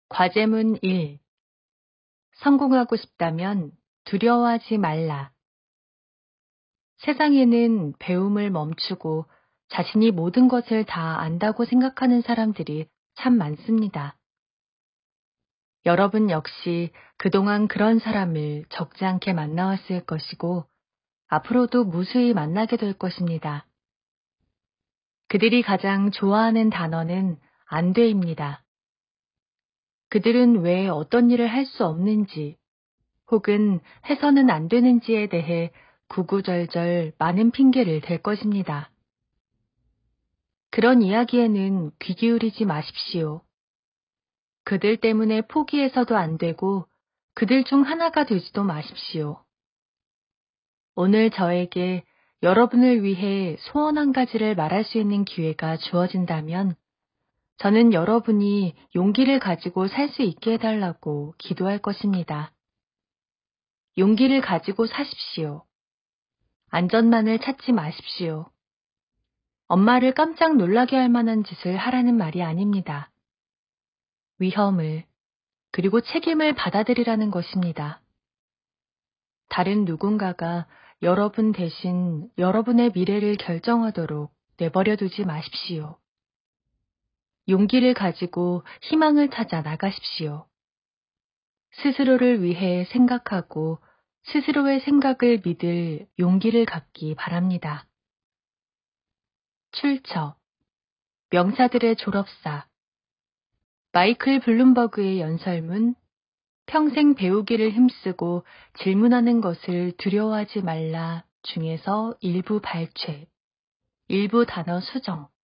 과제문 1. 성공하고 싶다면 두려워하지 말라. 세상에는 배움을 멈추고 자신이 모든 것을 다 안다고 생각하는 사람들이 참 많습니다. 여러분 역시 그동안 그런 사람을 적지 않게 만나왔을 것이고, 앞으로도 무수히 만나게 될 것입니다. 그들이 가장 좋아하는 단어는 안 돼입니다. 그들은 왜 어떤 일을 할 수 없는지, 혹은 해서는 안 되는지에 대해 구구절절 많은 핑계를 댈 것입니다. 그런 이야기에는 귀 기울이지 마십시오. 그들 때문에 포기해서도 안 되고 그들 중 하나가 되지도 마십시오. 오늘 저에게 여러분을 위해 소원 한 가지를 말할 수 있는 기회가 주어진다면 저는 여러분이 용기를 가지고 살 수 있게 해달라고 기도할 것입니다. 용기를 가지고 사십시오. 안전만을 찾지 마십시오. 엄마를 깜짝 놀라게 할 만한 짓을 하라는 말이 아닙니다. 위험을, 그리고 책임을 받아들이라는 것입니다. 다른 누군가가 여러분 대신 여러분의 미래를 결정하도록 내버려 두지 마십시오. 용기를 가지고 희망을 찾아 나가십시오. 스스로를 위해 생각하고 스스로의 생각을 믿을 용기를 갖기 바랍니다. 출처, 명사들의 졸업사, 마이클 블룸버그의 연설문, 평생 배우기를 힘쓰고 질문하는 것을 두려워하지 말라 중에서 일부 발췌, 일부 단어 수정,